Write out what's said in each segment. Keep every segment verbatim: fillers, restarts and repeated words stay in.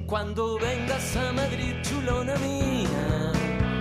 Cuando vengas a Madrid, chulona mía.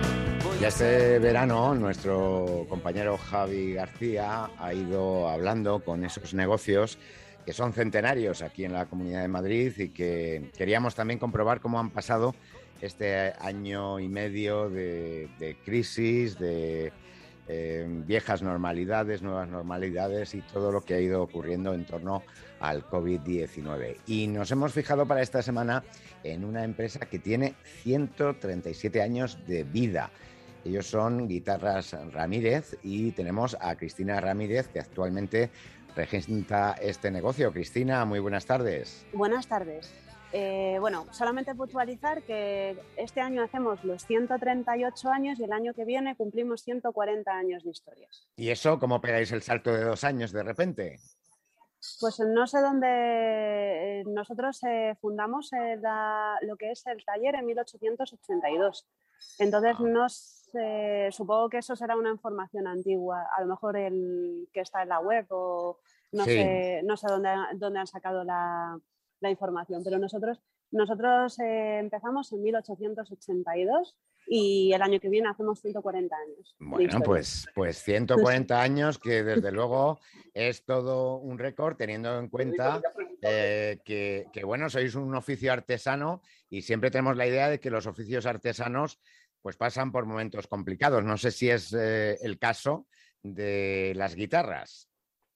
Y este verano nuestro compañero Javi García ha ido hablando con esos negocios que son centenarios aquí en la Comunidad de Madrid y que queríamos también comprobar cómo han pasado este año y medio de, de crisis, de eh, viejas normalidades, nuevas normalidades y todo lo que ha ido ocurriendo en torno al COVID diecinueve. Y nos hemos fijado para esta semana en una empresa que tiene ciento treinta y siete años de vida. Ellos son Guitarras Ramírez y tenemos a Cristina Ramírez, que actualmente regenta este negocio. Cristina, muy buenas tardes. Buenas tardes. Eh, bueno, solamente puntualizar que este año hacemos los ciento treinta y ocho años y el año que viene cumplimos ciento cuarenta años de historias. ¿Y eso cómo pegáis el salto de dos años de repente? Pues no sé dónde. Nosotros eh, fundamos eh, la, lo que es el taller en mil ochocientos ochenta y dos. Entonces, ah. no sé, supongo que eso será una información antigua, a lo mejor el que está en la web o no sí. sé, no sé dónde, dónde han sacado la, la información, pero nosotros, nosotros eh, empezamos en mil ochocientos ochenta y dos y el año que viene hacemos ciento cuarenta años. Bueno, pues, pues ciento cuarenta años, que desde luego es todo un récord, teniendo en cuenta eh, que, que, bueno, sois un oficio artesano y siempre tenemos la idea de que los oficios artesanos pues pasan por momentos complicados. No sé si es eh, el caso de las guitarras.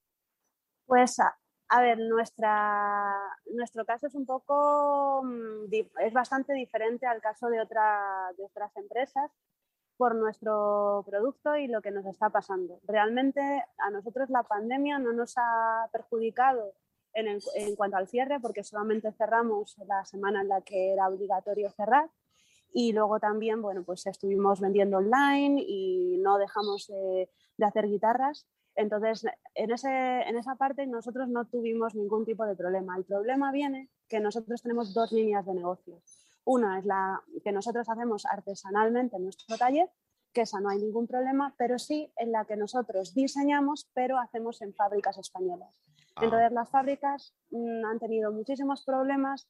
Pues a, a ver, nuestra, nuestro caso es un poco, es bastante diferente al caso de, otra, de otras empresas por nuestro producto y lo que nos está pasando. Realmente a nosotros la pandemia no nos ha perjudicado en, el, en cuanto al cierre, porque solamente cerramos la semana en la que era obligatorio cerrar. Y luego también, bueno, pues estuvimos vendiendo online y no dejamos de, de hacer guitarras. Entonces, en, ese, en esa parte nosotros no tuvimos ningún tipo de problema. El problema viene que nosotros tenemos dos líneas de negocio. Una es la que nosotros hacemos artesanalmente en nuestro taller, que esa no hay ningún problema, pero sí en la que nosotros diseñamos, pero hacemos en fábricas españolas. Ah. Entonces, las fábricas mmm, han tenido muchísimos problemas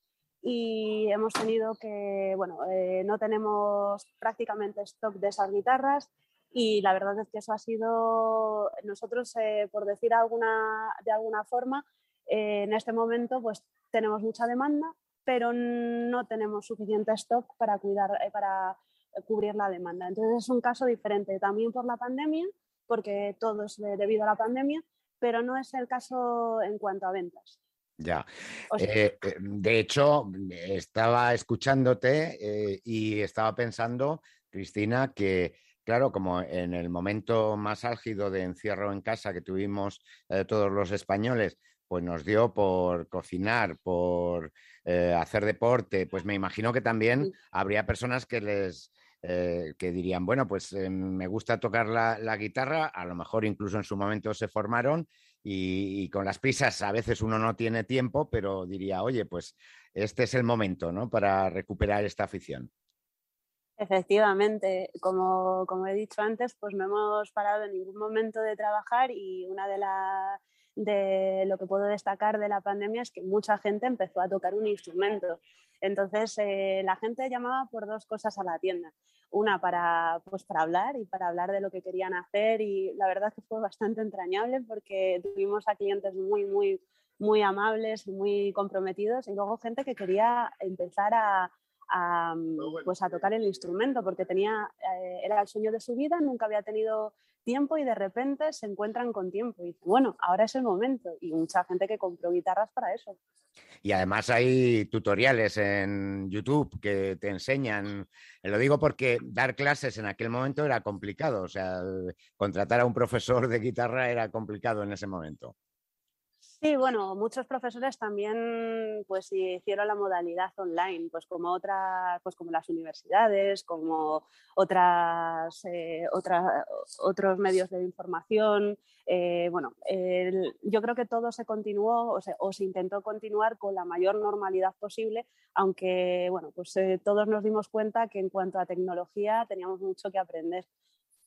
y hemos tenido que, bueno, eh, no tenemos prácticamente stock de esas guitarras y la verdad es que eso ha sido, nosotros, eh, por decir alguna, de alguna forma, eh, en este momento pues tenemos mucha demanda, pero no tenemos suficiente stock para, cuidar, eh, para cubrir la demanda. Entonces es un caso diferente también por la pandemia, porque todo es debido a la pandemia, pero no es el caso en cuanto a ventas. Ya, o sea, eh, de hecho, estaba escuchándote eh, y estaba pensando, Cristina, que claro, como en el momento más álgido de encierro en casa que tuvimos eh, todos los españoles, pues nos dio por cocinar, por eh, hacer deporte, pues me imagino que también sí. habría personas que les... Eh, que dirían, bueno, pues eh, me gusta tocar la, la guitarra, a lo mejor incluso en su momento se formaron y, y con las prisas a veces uno no tiene tiempo, pero diría, oye, pues este es el momento, ¿no?, para recuperar esta afición. Efectivamente, como, como he dicho antes, pues no hemos parado en ningún momento de trabajar y una de las de lo que puedo destacar de la pandemia es que mucha gente empezó a tocar un instrumento. Entonces, eh, la gente llamaba por dos cosas a la tienda. Una para, pues, para hablar y para hablar de lo que querían hacer y la verdad que fue bastante entrañable porque tuvimos a clientes muy, muy, muy amables y muy comprometidos y luego gente que quería empezar a, a, pues, a tocar el instrumento porque tenía, eh, era el sueño de su vida, nunca había tenido tiempo y de repente se encuentran con tiempo y bueno, ahora es el momento y mucha gente que compró guitarras para eso. Y además hay tutoriales en YouTube que te enseñan, lo digo porque dar clases en aquel momento era complicado, o sea, contratar a un profesor de guitarra era complicado en ese momento. Sí, bueno, muchos profesores también pues hicieron la modalidad online, pues como otras, pues como las universidades, como otras, eh, otras otros medios de información. Eh, bueno, el, yo creo que todo se continuó o se, o se intentó continuar con la mayor normalidad posible, aunque bueno, pues eh, todos nos dimos cuenta que en cuanto a tecnología teníamos mucho que aprender.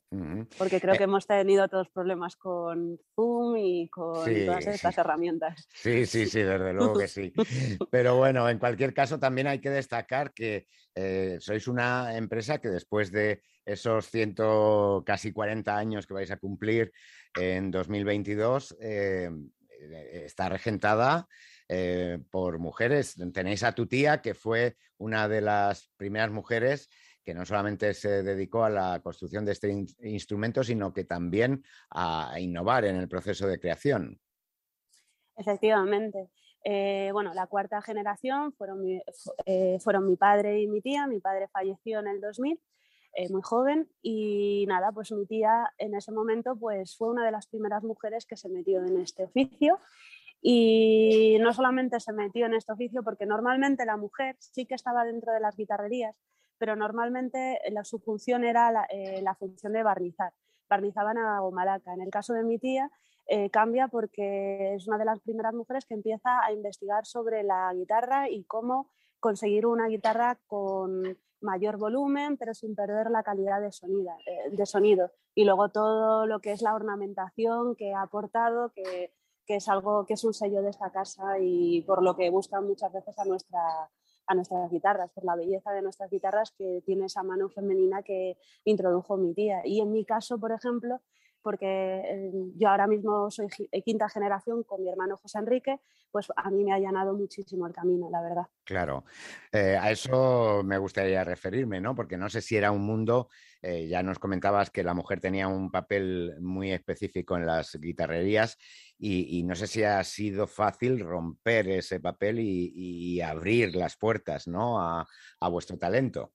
Uh-huh. Porque creo Eh, que hemos tenido todos problemas con Zoom y con todas sí, sí. estas herramientas. Sí, sí, sí, desde luego que sí. Pero bueno, en cualquier caso también hay que destacar que eh, sois una empresa que después de esos ciento, casi cuarenta años que vais a cumplir en dos mil veintidós, eh, eh, está regentada eh, por mujeres. Tenéis a tu tía, que fue una de las primeras mujeres que no solamente se dedicó a la construcción de este in- instrumento, sino que también a innovar en el proceso de creación. Efectivamente. Eh, bueno, la cuarta generación fueron mi, eh, fueron mi padre y mi tía. Mi padre falleció en el dos mil, eh, muy joven, y nada, pues mi tía en ese momento pues fue una de las primeras mujeres que se metió en este oficio. Y no solamente se metió en este oficio, porque normalmente la mujer sí que estaba dentro de las guitarrerías, pero normalmente la, su función era la, eh, la función de barnizar. Barnizaban a gomalaca. En el caso de mi tía, eh, cambia porque es una de las primeras mujeres que empieza a investigar sobre la guitarra y cómo conseguir una guitarra con mayor volumen, pero sin perder la calidad de sonido, eh, de sonido. Y luego todo lo que es la ornamentación que ha aportado, que que es algo que es un sello de esta casa y por lo que buscan muchas veces a, nuestra, a nuestras guitarras, por la belleza de nuestras guitarras que tiene esa mano femenina que introdujo mi tía. Y en mi caso, por ejemplo, porque eh, yo ahora mismo soy quinta generación con mi hermano José Enrique, pues a mí me ha allanado muchísimo el camino, la verdad. Claro, eh, a eso me gustaría referirme, ¿no? Porque no sé si era un mundo, eh, ya nos comentabas que la mujer tenía un papel muy específico en las guitarrerías y, y no sé si ha sido fácil romper ese papel y, y abrir las puertas, ¿no? A, a vuestro talento.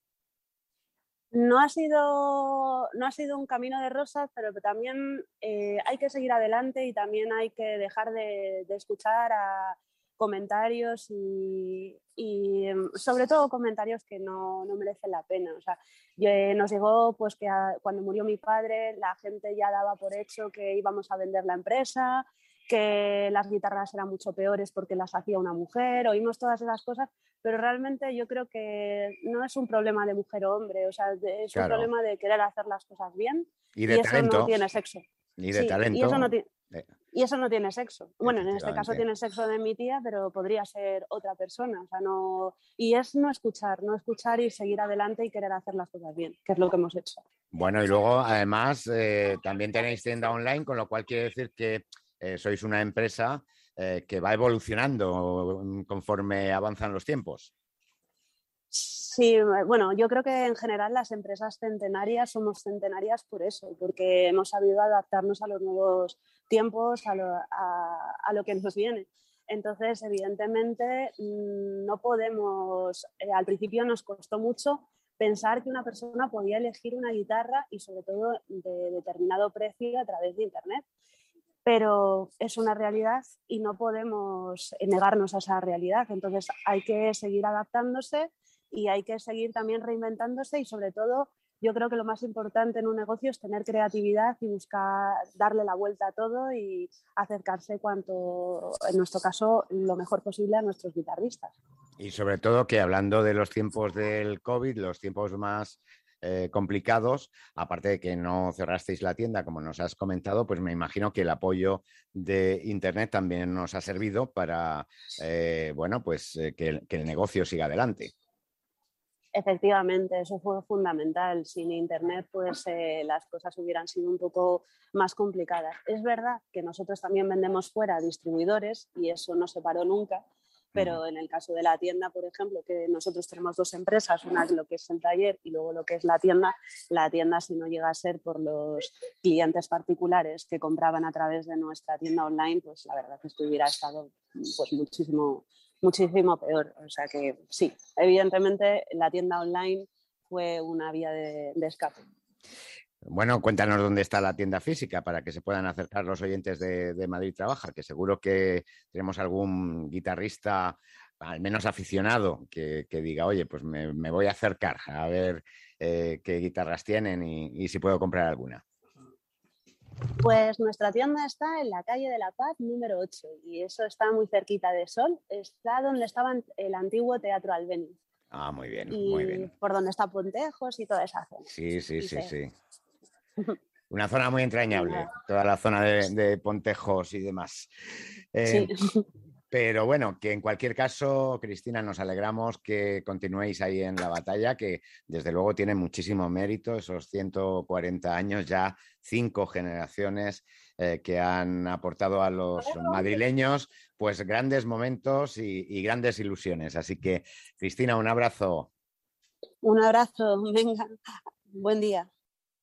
No ha sido, no ha sido un camino de rosas, pero también eh, hay que seguir adelante y también hay que dejar de, de escuchar a comentarios y, y, sobre todo comentarios que no, no merecen la pena. O sea, yo, eh, nos llegó pues que a, cuando murió mi padre la gente ya daba por hecho que íbamos a vender la empresa, que las guitarras eran mucho peores porque las hacía una mujer, oímos todas esas cosas, pero realmente yo creo que no es un problema de mujer o hombre, o sea, es un Claro. problema de querer hacer las cosas bien Y de y eso no talento. tiene sexo. Y de Sí, y eso no, talento. ti- eh, y eso no tiene sexo. Bueno, en este caso Efectivamente. tiene sexo de mi tía, pero podría ser otra persona, o sea, no... Y es no escuchar, no escuchar y seguir adelante y querer hacer las cosas bien, que es lo que hemos hecho. Bueno, y luego además eh, también tenéis tienda online, con lo cual quiere decir que eh, sois una empresa eh, que va evolucionando conforme avanzan los tiempos. Sí, bueno, yo creo que en general las empresas centenarias somos centenarias por eso, porque hemos sabido adaptarnos a los nuevos tiempos, a lo, a, a lo que nos viene. Entonces, evidentemente, no podemos, eh, al principio nos costó mucho pensar que una persona podía elegir una guitarra y sobre todo de determinado precio a través de Internet. Pero es una realidad y no podemos negarnos a esa realidad. Entonces hay que seguir adaptándose y hay que seguir también reinventándose y sobre todo yo creo que lo más importante en un negocio es tener creatividad y buscar darle la vuelta a todo y acercarse cuanto, en nuestro caso, lo mejor posible a nuestros guitarristas. Y sobre todo que hablando de los tiempos del COVID, los tiempos más eh, complicados, aparte de que no cerrasteis la tienda, como nos has comentado, pues me imagino que el apoyo de Internet también nos ha servido para, eh, bueno, pues eh, que, el, que el negocio siga adelante. Efectivamente, eso fue fundamental. Sin Internet, pues eh, las cosas hubieran sido un poco más complicadas. Es verdad que nosotros también vendemos fuera a distribuidores y eso no se paró nunca, pero en el caso de la tienda, por ejemplo, que nosotros tenemos dos empresas, una es lo que es el taller y luego lo que es la tienda, la tienda si no llega a ser por los clientes particulares que compraban a través de nuestra tienda online, pues la verdad es que hubiera estado pues muchísimo muchísimo peor. O sea que sí, evidentemente la tienda online fue una vía de, de escape. Bueno, cuéntanos dónde está la tienda física para que se puedan acercar los oyentes de, de Madrid Trabaja, que seguro que tenemos algún guitarrista, al menos aficionado, que, que diga, oye, pues me, me, voy a acercar a ver eh, qué guitarras tienen y, y si puedo comprar alguna. Pues nuestra tienda está en la calle de la Paz número ocho y eso está muy cerquita de Sol, está donde estaba el antiguo Teatro Albéniz. Ah, muy bien, y muy bien. por donde está Pontejos y toda esa zona. Sí, sí, y sí, se... sí. Una zona muy entrañable, toda la zona de, de Pontejos y demás. Eh, Sí. Pero bueno, que en cualquier caso, Cristina, nos alegramos que continuéis ahí en la batalla, que desde luego tiene muchísimo mérito, esos ciento cuarenta años, ya cinco generaciones eh, que han aportado a los madrileños pues grandes momentos y, y grandes ilusiones. Así que, Cristina, un abrazo. Un abrazo, venga, buen día.